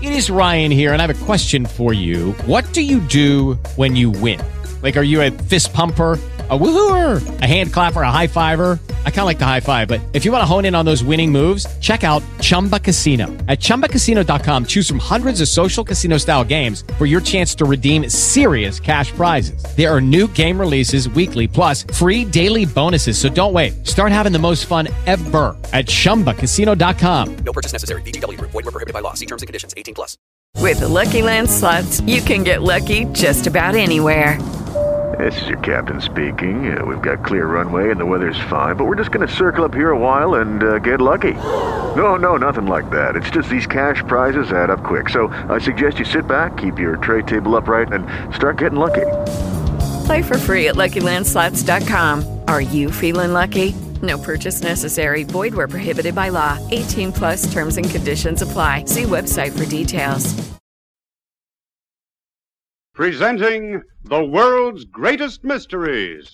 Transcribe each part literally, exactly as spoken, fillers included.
It is Ryan here, and I have a question for you. What do you do when you win? Like, are you a fist pumper, a woohooer, a hand clapper, a high fiver? I kind of like the high five, but if you want to hone in on those winning moves, check out Chumba Casino. At chumba casino dot com, choose from hundreds of social casino-style games for your chance to redeem serious cash prizes. There are new game releases weekly, plus free daily bonuses. So don't wait. Start having the most fun ever at chumba casino dot com. No purchase necessary. V G W. Void where prohibited by law. See terms and conditions. eighteen plus. With the Lucky Land Slots, you can get lucky just about anywhere. This is your captain speaking. Uh, we've got clear runway and the weather's fine, but we're just going to circle up here a while and uh, get lucky. No, no, nothing like that. It's just these cash prizes add up quick. So I suggest you sit back, keep your tray table upright, and start getting lucky. Play for free at lucky land slots dot com. Are you feeling lucky? No purchase necessary. Void where prohibited by law. eighteen plus terms and conditions apply. See website for details. Presenting the world's greatest mysteries.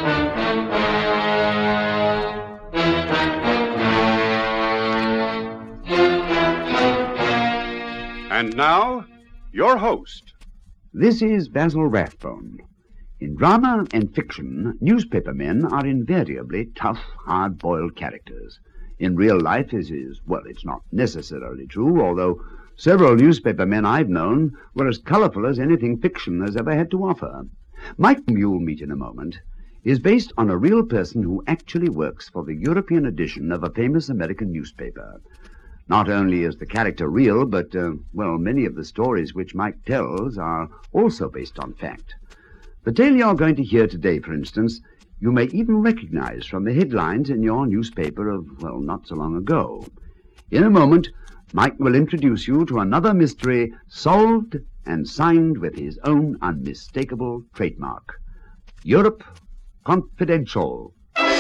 And now, your host. This is Basil Rathbone. In drama and fiction, newspaper men are invariably tough, hard-boiled characters. In real life, this is, well, it's not necessarily true, although several newspaper men I've known were as colorful as anything fiction has ever had to offer. Mike, you'll meet in a moment, is based on a real person who actually works for the European edition of a famous American newspaper. Not only is the character real, but, uh, well, many of the stories which Mike tells are also based on fact. The tale you're going to hear today, for instance, you may even recognize from the headlines in your newspaper of, well, not so long ago. In a moment, Mike will introduce you to another mystery solved and signed with his own unmistakable trademark. Europe Confidential.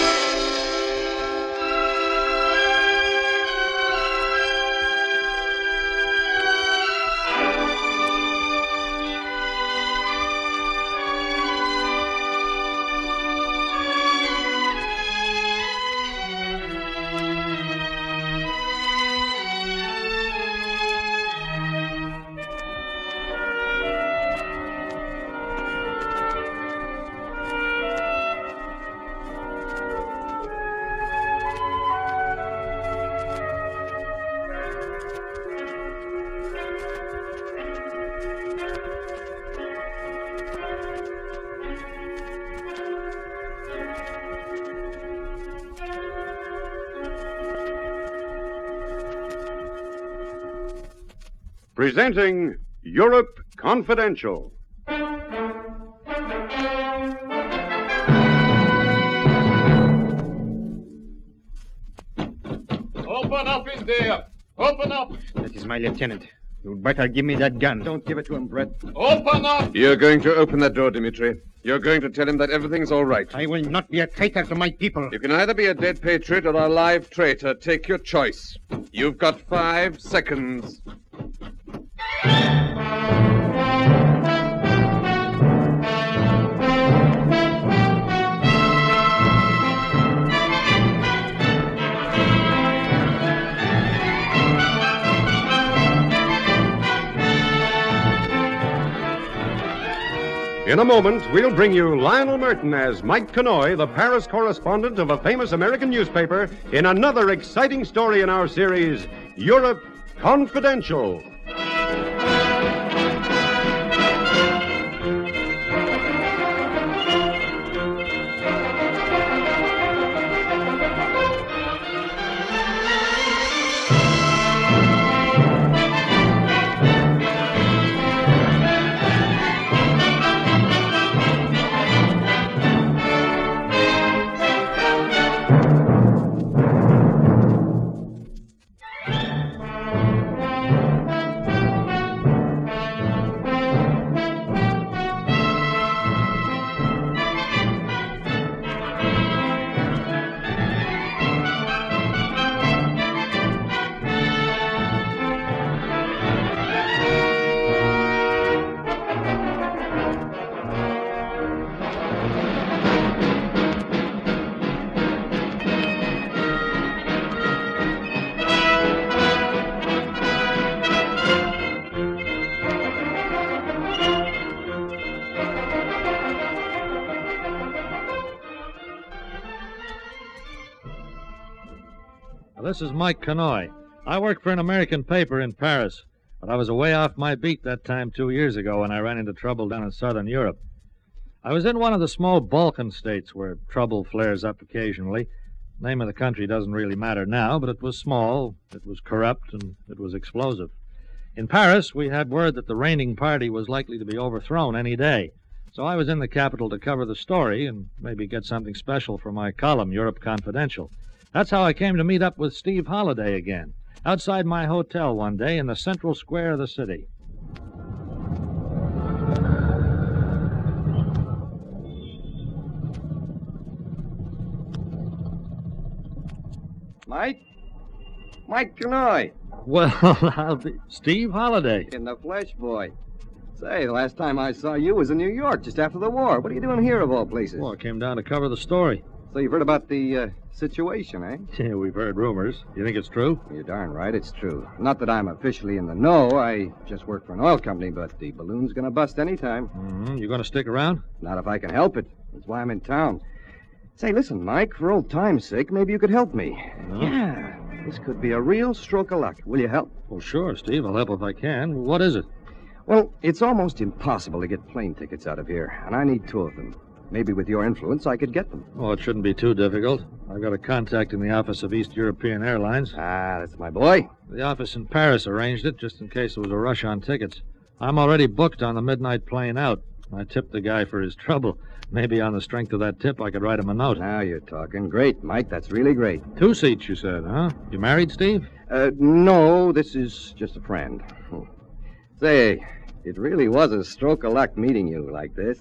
Presenting Europe Confidential. Open up in there! Open up! That is my lieutenant. You'd better give me that gun. Don't give it to him, Brett. Open up! You're going to open that door, Dimitri. You're going to tell him that everything's all right. I will not be a traitor to my people. You can either be a dead patriot or a live traitor. Take your choice. You've got five seconds. In a moment, we'll bring you Lionel Merton as Mike Connoy, the Paris correspondent of a famous American newspaper, in another exciting story in our series, Europe Confidential. this is Mike Kanoy. I work for an American paper in Paris, but I was away off my beat that time two years ago when I ran into trouble down in southern Europe. I was in one of the small Balkan states where trouble flares up occasionally. Name of the country doesn't really matter now, but it was small, it was corrupt, and it was explosive. In Paris, we had word that the reigning party was likely to be overthrown any day. So I was in the capital to cover the story and maybe get something special for my column, Europe Confidential. That's how I came to meet up with Steve Holliday again, outside my hotel one day in the central square of the city. Mike? Mike Kanoy. Well, I'll be... Steve Holliday. In the flesh, boy. Say, the last time I saw you was in New York, just after the war. What are you doing here, of all places? Well, I came down to cover the story. So you've heard about the uh, situation, eh? Yeah, we've heard rumors. You think it's true? You're darn right, it's true. Not that I'm officially in the know. I just work for an oil company, but the balloon's going to bust any time. Mm-hmm. You going to stick around? Not if I can help it. That's why I'm in town. Say, listen, Mike, for old time's sake, maybe you could help me. No. Yeah, this could be a real stroke of luck. Will you help? Well, sure, Steve. I'll help if I can. What is it? Well, it's almost impossible to get plane tickets out of here, and I need two of them. Maybe with your influence, I could get them. Well, it shouldn't be too difficult. I've got a contact in the office of East European Airlines. Ah, that's my boy. The office in Paris arranged it, just in case there was a rush on tickets. I'm already booked on the midnight plane out. I tipped the guy for his trouble. Maybe on the strength of that tip, I could write him a note. Now you're talking. Great, Mike. That's really great. Two seats, you said, huh? You married, Steve? Uh, no, this is just a friend. Say, it really was a stroke of luck meeting you like this.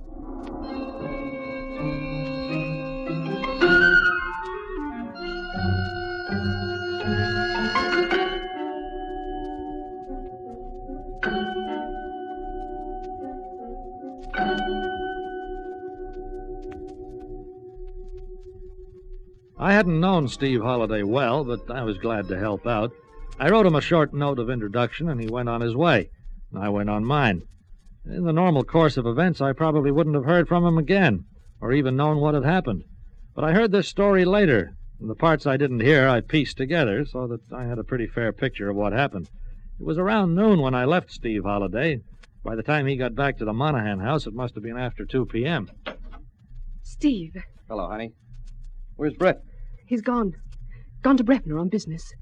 I hadn't known Steve Holliday well, but I was glad to help out. I wrote him a short note of introduction, and he went on his way. I went on mine. In the normal course of events, I probably wouldn't have heard from him again, or even known what had happened. But I heard this story later, and the parts I didn't hear I pieced together so that I had a pretty fair picture of what happened. It was around noon when I left Steve Holliday. By the time he got back to the Monahan house, it must have been after two p.m. Steve. Hello, honey. Where's Brett? He's gone. Gone to Bretner on business.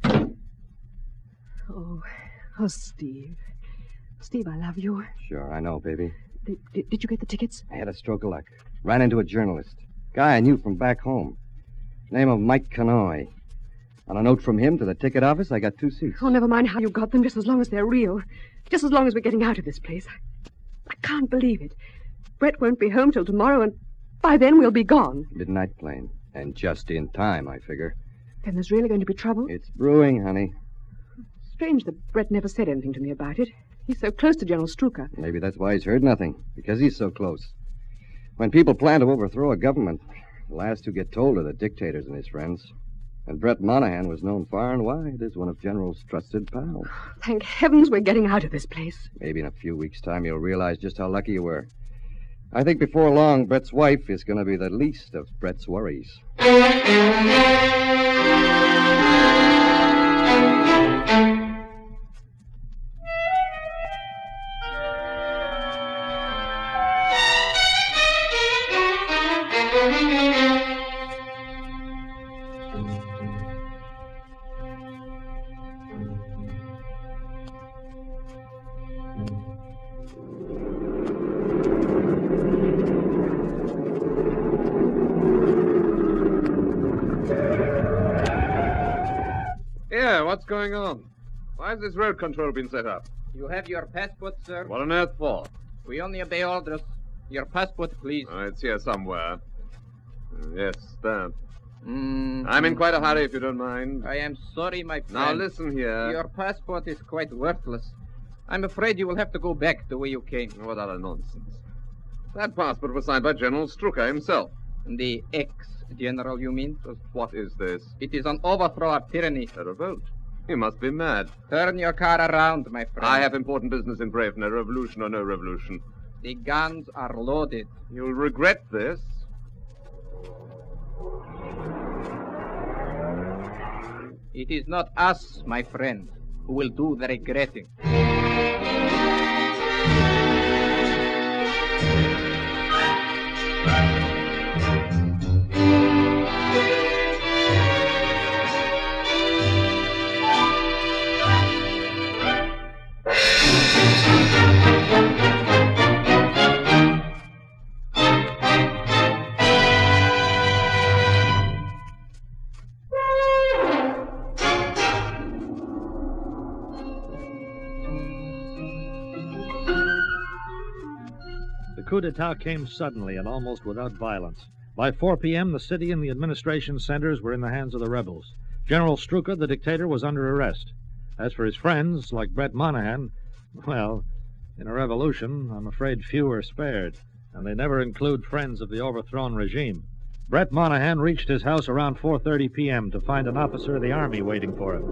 Oh, oh, Steve. Steve, I love you. Sure, I know, baby. Did, did, did you get the tickets? I had a stroke of luck. Ran into a journalist. Guy I knew from back home. Name of Mike Kanoy. On a note from him to the ticket office, I got two seats. Oh, never mind how you got them, just as long as they're real. Just as long as we're getting out of this place. I, I can't believe it. Brett won't be home till tomorrow, and by then we'll be gone. Midnight plane. And just in time, I figure. Then there's really going to be trouble? It's brewing, honey. Strange that Brett never said anything to me about it. He's so close to General Strucker. Maybe that's why he's heard nothing, because he's so close. When people plan to overthrow a government, the last who get told are the dictators and his friends. And Brett Monahan was known far and wide as one of General's trusted pals. Thank heavens we're getting out of this place. Maybe in a few weeks' time you'll realize just how lucky you were. I think before long, Brett's wife is going to be the least of Brett's worries. Yeah, what's going on? Why has this road control been set up? You have your passport, sir? What on earth for? We only obey orders. Your passport, please. Oh, it's here somewhere. Yes, there. Mm, I'm in quite a hurry, if you don't mind. I am sorry, my friend. Now, listen here. Your passport is quite worthless. I'm afraid you will have to go back the way you came. What other nonsense? That passport was signed by General Strucker himself. The ex-general, you mean? Just what is this? It is an overthrow of tyranny. A revolt? You must be mad. Turn your car around, my friend. I have important business in Bravener, revolution or no revolution. The guns are loaded. You'll regret this. It is not us, my friend, who will do the regretting. The coup d'etat came suddenly and almost without violence. By four p.m., the city and the administration centers were in the hands of the rebels. General Strucker, the dictator, was under arrest. As for his friends, like Brett Monahan, well, in a revolution, I'm afraid few are spared, and they never include friends of the overthrown regime. Brett Monahan reached his house around four thirty p.m. to find an officer of the Army waiting for him.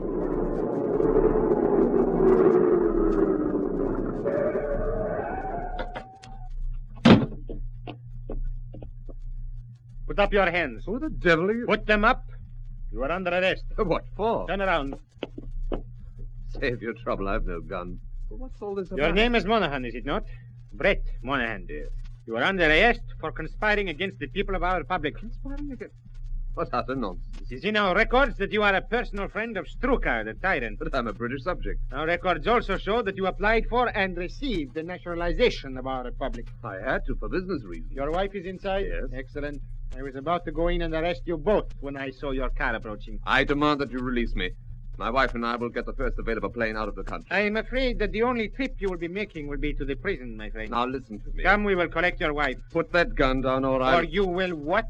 Put up your hands. Who the devil are you? Put them up. You are under arrest. What for? Turn around. Save your trouble. I've no gun. Well, what's all this about? Your name is Monahan, is it not? Brett Monahan. Yes. You are under arrest for conspiring against the people of our republic. Conspiring against... What utter nonsense. It is in our records that you are a personal friend of Strucker, the tyrant. But I'm a British subject. Our records also show that you applied for and received the nationalization of our republic. I had to for business reasons. Your wife is inside? Yes. Excellent. I was about to go in and arrest you both when I saw your car approaching. I demand that you release me. My wife and I will get the first available plane out of the country. I am afraid that the only trip you will be making will be to the prison, my friend. Now listen to me. Come, we will collect your wife. Put that gun down, or I... Or you will what?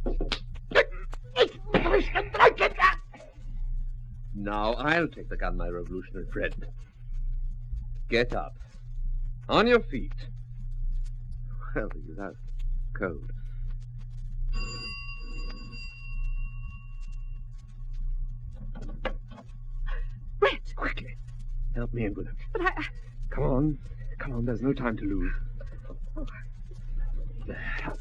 Now I'll take the gun, my revolutionary friend. Get up. On your feet. Well, you have cold. Brett! Quickly. Help me in with him. But I... Come on. Come on, there's no time to lose. Oh. There.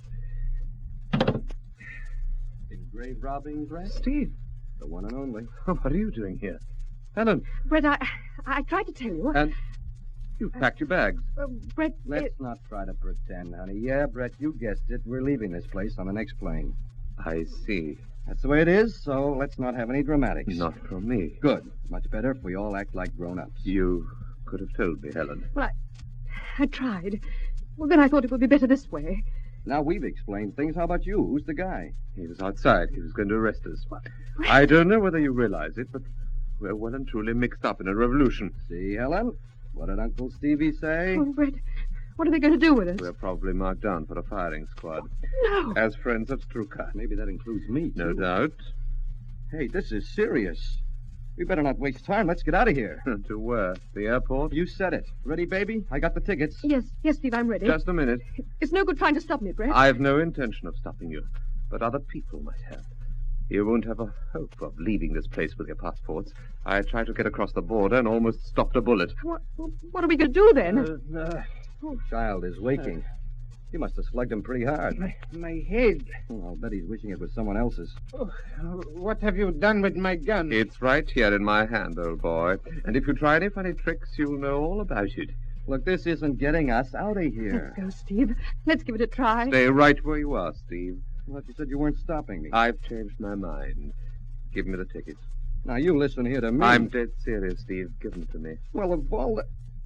In grave robbing, Brett? Steve. The one and only. What are you doing here? Helen. Brett, I... I tried to tell you. And you've packed your bags. Uh, Brett... Let's it... not try to pretend, honey. Yeah, Brett, you guessed it. We're leaving this place on the next plane. I see. That's the way it is, so let's not have any dramatics. Not from me. Good. Much better if we all act like grown-ups. You could have told me, Helen. Well, I... I tried. Well, then I thought it would be better this way. Now we've explained things. How about you? Who's the guy? He was outside. He was going to arrest us. I don't know whether you realize it, but we're well and truly mixed up in a revolution. See, Helen? What did Uncle Stevie say? Oh, Brett, what are they going to do with us? We're probably marked down for a firing squad. No. As friends of Strucker. Maybe that includes me, too. No doubt. Hey, this is serious. We better not waste time. Let's get out of here. To where? The airport? You said it. Ready, baby? I got the tickets. Yes, yes, Steve, I'm ready. Just a minute. It's no good trying to stop me, Brett. I've no intention of stopping you, but other people might have. You won't have a hope of leaving this place with your passports. I tried to get across the border and almost stopped a bullet. What, what are we going to do then? Uh, uh, oh, child is waking. Uh, you must have slugged him pretty hard. My, my head. Oh, I'll bet he's wishing it was someone else's. Oh, what have you done with my gun? It's right here in my hand, old boy. And if you try any funny tricks, you'll know all about it. Look, this isn't getting us out of here. Let's go, Steve. Let's give it a try. Stay right where you are, Steve. I thought you said you weren't stopping me. I've changed my mind. Give me the tickets. Now, you listen here to me. I'm dead serious, Steve. Give them to me. Well, of all the...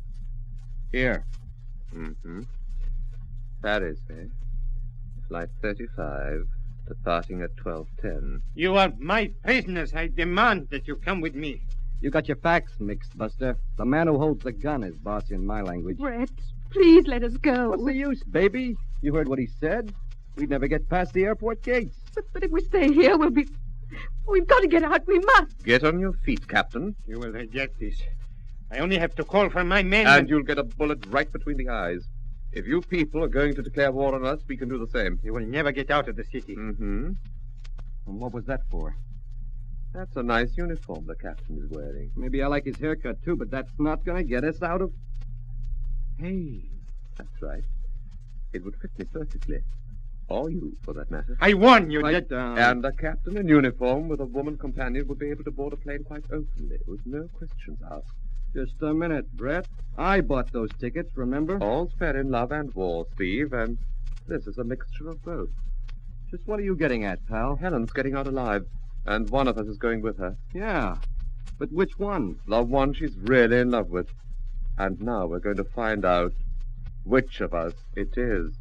Here. Mm-hmm. Paris, eh? Flight thirty-five, departing at twelve ten. You are my prisoners. I demand that you come with me. You got your facts mixed, Buster. The man who holds the gun is boss in my language. Brett, please let us go. What's the use, baby? You heard what he said. We'd never get past the airport gates. But, but if we stay here, we'll be... We've got to get out. We must. Get on your feet, Captain. You will regret this. I only have to call for my men. And you'll get a bullet right between the eyes. If you people are going to declare war on us, we can do the same. You will never get out of the city. Mm-hmm. And what was that for? That's a nice uniform the captain is wearing. Maybe I like his haircut, too, but that's not going to get us out of... Hey, that's right. It would fit me perfectly. Or you, for that matter. I warn you, Get that... down. And a captain in uniform with a woman companion would be able to board a plane quite openly, with no questions asked. Just a minute, Brett. I bought those tickets, remember? All's fair in love and war, Steve, and this is a mixture of both. Just what are you getting at, pal? Helen's getting out alive, and one of us is going with her. Yeah. But which one? The one she's really in love with. And now we're going to find out which of us it is.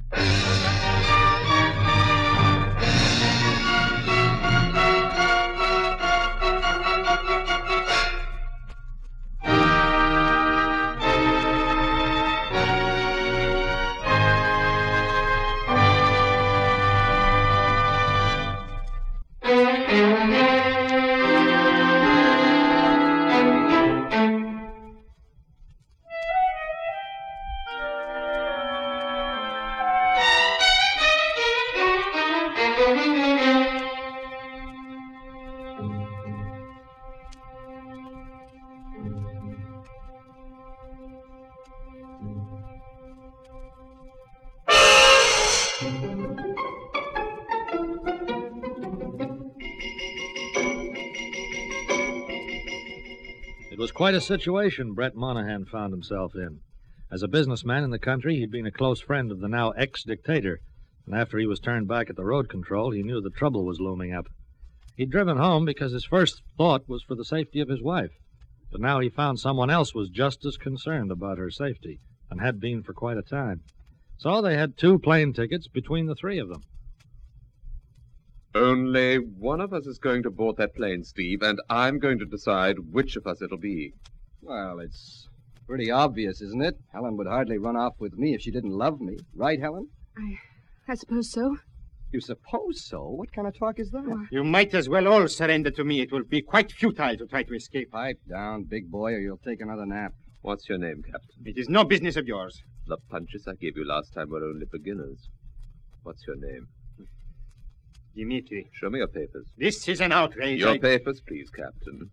It was quite a situation Brett Monahan found himself in. As a businessman in the country, he'd been a close friend of the now ex-dictator, and after he was turned back at the road control, he knew the trouble was looming up. He'd driven home because his first thought was for the safety of his wife, but now he found someone else was just as concerned about her safety, and had been for quite a time. So they had two plane tickets between the three of them. Only one of us is going to board that plane, Steve, and I'm going to decide which of us it'll be. Well, it's pretty obvious, isn't it? Helen would hardly run off with me if she didn't love me. Right, Helen? I, I suppose so. You suppose so? What kind of talk is that? You might as well all surrender to me. It will be quite futile to try to escape. Pipe down, big boy, or you'll take another nap. What's your name, Captain? It is no business of yours. The punches I gave you last time were only beginners. What's your name? Dimitri. Show me your papers. This is an outrage. Your I... papers, please, Captain.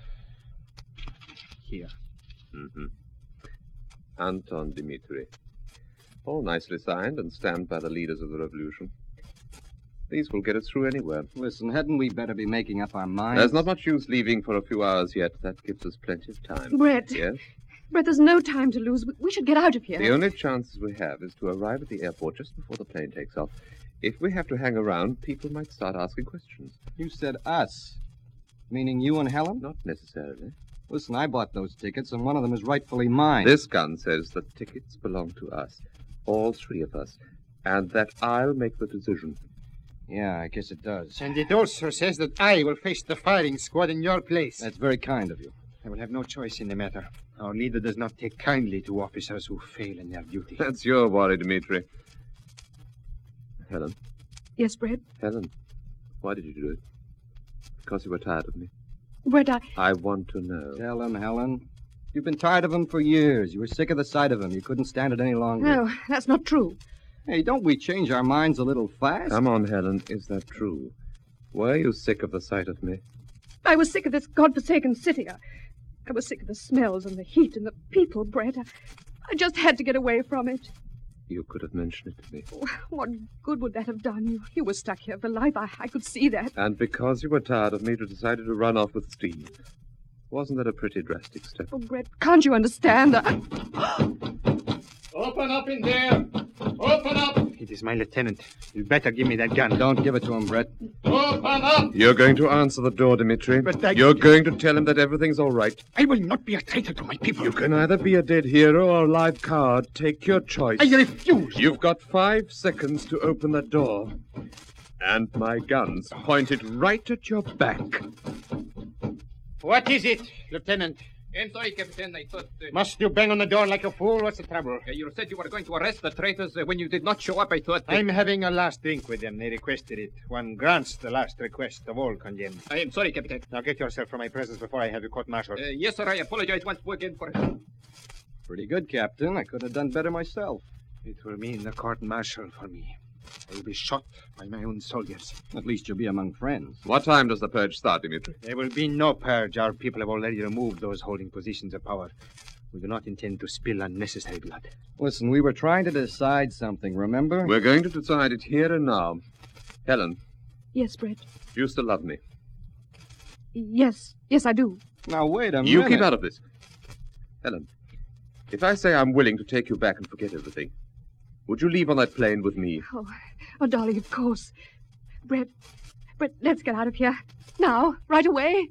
Here. Mm-hmm. Anton Dimitri. All nicely signed and stamped by the leaders of the revolution. These will get us through anywhere. Listen, hadn't we better be making up our minds? There's not much use leaving for a few hours yet. That gives us plenty of time. Brett. Yes? Brett, there's no time to lose. We, we should get out of here. The only chances we have is to arrive at the airport just before the plane takes off. If we have to hang around, people might start asking questions. You said us. Meaning you and Helen? Not necessarily. Listen, I bought those tickets, and one of them is rightfully mine. This gun says the tickets belong to us. All three of us. And that I'll make the decision. Yeah, I guess it does. And it also says that I will face the firing squad in your place. That's very kind of you. I will have no choice in the matter. Our leader does not take kindly to officers who fail in their duty. That's your worry, Dimitri. Helen. Yes, Brett? Helen, why did you do it? Because you were tired of me? Brett, I... I want to know. Tell him, Helen. You've been tired of him for years. You were sick of the sight of him. You couldn't stand it any longer. No, that's not true. Hey, don't we change our minds a little fast? Come on, Helen. Is that true? Were you sick of the sight of me? I was sick of this godforsaken city. I, I was sick of the smells and the heat and the people, Brett. I, I just had to get away from it. You could have mentioned it to me. What good would that have done? You, you were stuck here for life. I, I could see that. And because you were tired of me, you decided to run off with Steve. Wasn't that a pretty drastic step? Oh, Brett, can't you understand? I... Open up in there! Open up! It is my lieutenant. You better give me that gun. Don't give it to him, Brett. Open up! You're going to answer the door, Dimitri. But I... You're going to tell him that everything's all right. I will not be a traitor to my people. You can either be a dead hero or a live card. Take your choice. I refuse. You've got five seconds to open that door. And my gun's pointed right at your back. What is it, Lieutenant? I'm sorry, Captain. I thought... Uh, Must you bang on the door like a fool? What's the trouble? Uh, you said you were going to arrest the traitors uh, when you did not show up. I thought... Uh, I'm having a last drink with them. They requested it. One grants the last request of all condemned. I am sorry, Captain. Now get yourself from my presence before I have you court-martialed. Uh, yes, sir. I apologize once again for it. Pretty good, Captain. I could have done better myself. It will mean the court-martial for me. I will be shot by my own soldiers. At least you'll be among friends. What time does the purge start, Dimitri? There will be no purge. Our people have already removed those holding positions of power. We do not intend to spill unnecessary blood. Listen, we were trying to decide something, remember? We're going to decide it here and now. Helen, Yes, Brett. you still love me. Yes. Yes, I do. Now, wait a You minute. keep out of this. Helen, if I say I'm willing to take you back and forget everything, would you leave on that plane with me? Oh, oh, darling, of course. Brett, Brett, let's get out of here. Now, right away.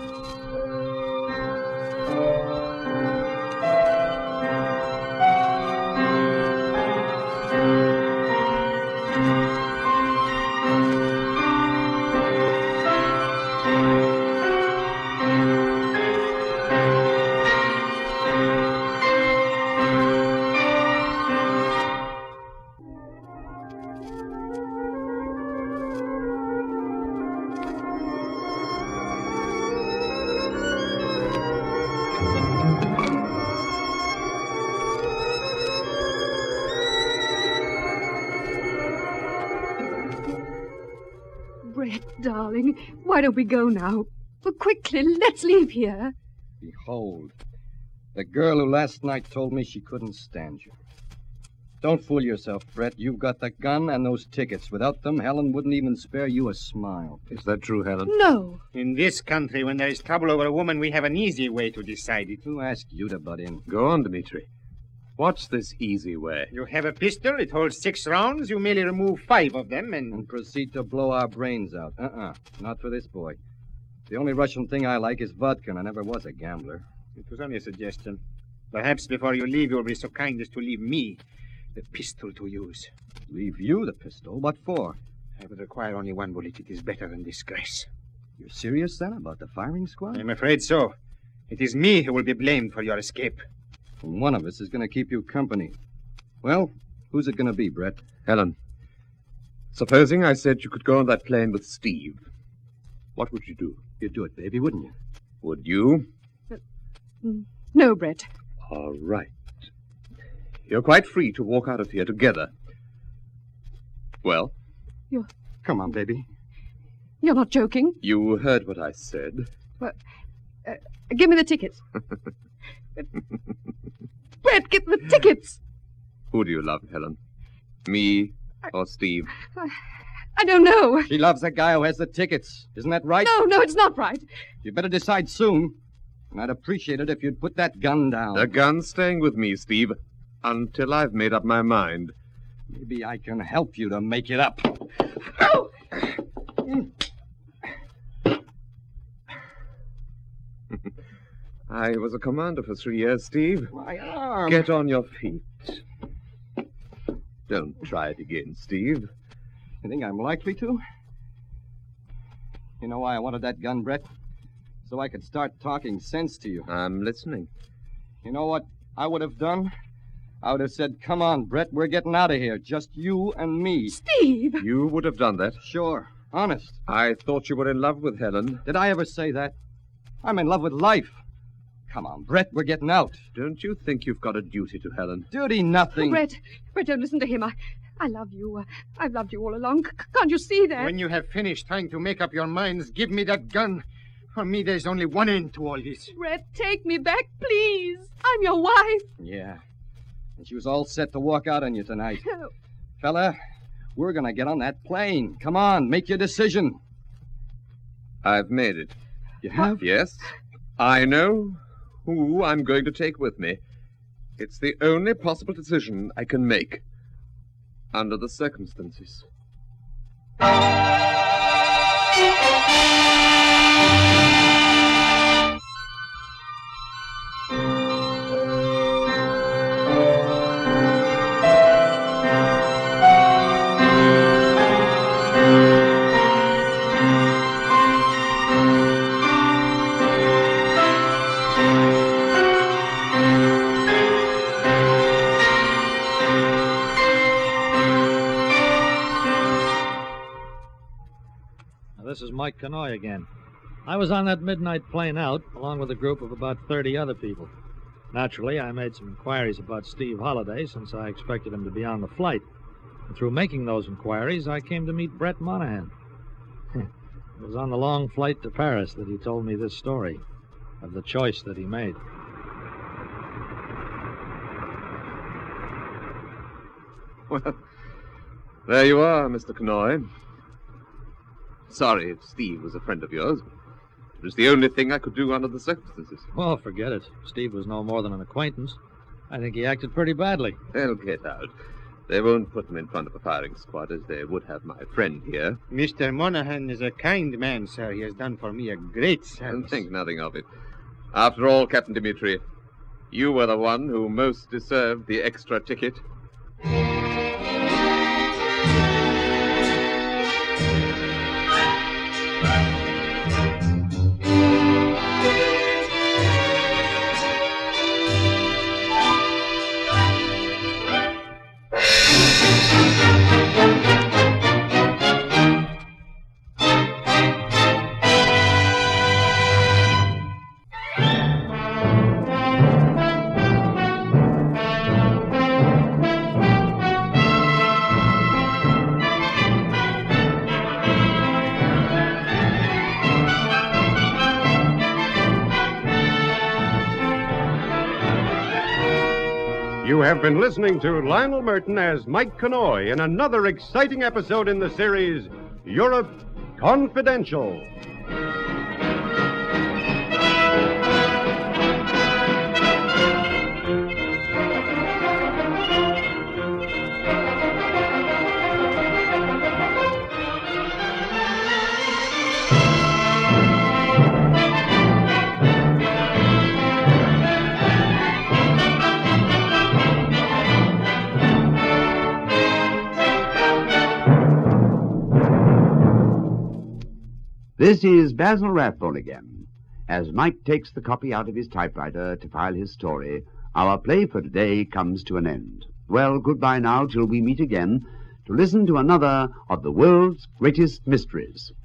Brett, darling, why don't we go now? Well, quickly, let's leave here. Behold, the girl who last night told me she couldn't stand you. Don't fool yourself, Brett. You've got the gun and those tickets. Without them, Helen wouldn't even spare you a smile. Is that true, Helen? No. In this country, when there is trouble over a woman, we have an easy way to decide it. Who asked you to butt in? Go on, Dmitri. What's this easy way? You have a pistol. It holds six rounds. You merely remove five of them and... And proceed to blow our brains out. Uh-uh. Not for this boy. The only Russian thing I like is vodka, and I never was a gambler. It was only a suggestion. Perhaps before you leave, you'll be so kind as to leave me the pistol to use. Leave you the pistol? What for? I would require only one bullet. It is better than disgrace. You're serious, then, about the firing squad? I'm afraid so. It is me who will be blamed for your escape. And one of us is going to keep you company. Well, who's it going to be, Brett? Helen, supposing I said you could go on that plane with Steve, what would you do? You'd do it, baby, wouldn't you? Would you? No, Brett. All right. You're quite free to walk out of here together. Well? You're... Come on, baby. You're not joking? You heard what I said. Well, uh, give me the tickets. Brett, get the tickets. Who do you love, Helen? Me or Steve? I, I don't know. She loves the guy who has the tickets. Isn't that right? No, no, it's not right. You better decide soon. And I'd appreciate it if you'd put that gun down. The gun's staying with me, Steve, until I've made up my mind. Maybe I can help you to make it up. Oh! I was a commander for three years, Steve. My arm. Get on your feet. Don't try it again, Steve. You think I'm likely to? You know why I wanted that gun, Brett? So I could start talking sense to you. I'm listening. You know what I would have done? I would have said, come on, Brett, we're getting out of here. Just you and me. Steve! You would have done that? Sure. Honest. I thought you were in love with Helen. Did I ever say that? I'm in love with life. Come on, Brett, we're getting out. Don't you think you've got a duty to Helen? Duty nothing. Oh, Brett, Brett, don't listen to him. I, I love you. Uh, I've loved you all along. C- can't you see that? When you have finished trying to make up your minds, give me that gun. For me, there's only one end to all this. Brett, take me back, please. I'm your wife. Yeah. And she was all set to walk out on you tonight. Oh. Fella, we're going to get on that plane. Come on, make your decision. I've made it. You have? Yes. I know who I'm going to take with me. It's the only possible decision I can make under the circumstances. This is Mike Kanoy again. I was on that midnight plane out, along with a group of about thirty other people. Naturally, I made some inquiries about Steve Holliday, since I expected him to be on the flight. And through making those inquiries, I came to meet Brett Monahan. It was on the long flight to Paris that he told me this story of the choice that he made. Well, there you are, Mister Kanoy. Sorry if Steve was a friend of yours. It was the only thing I could do under the circumstances. Well, forget it. Steve was no more than an acquaintance. I think he acted pretty badly. They'll get out. They won't put him in front of a firing squad as they would have my friend here. Mister Monahan is a kind man, sir. He has done for me a great service. And think nothing of it. After all, Captain Dimitri, you were the one who most deserved the extra ticket. You have been listening to Lionel Merton as Mike Kanoy in another exciting episode in the series, Europe Confidential. This is Basil Rathbone again. As Mike takes the copy out of his typewriter to file his story, our play for today comes to an end. Well, goodbye now till we meet again to listen to another of the world's greatest mysteries.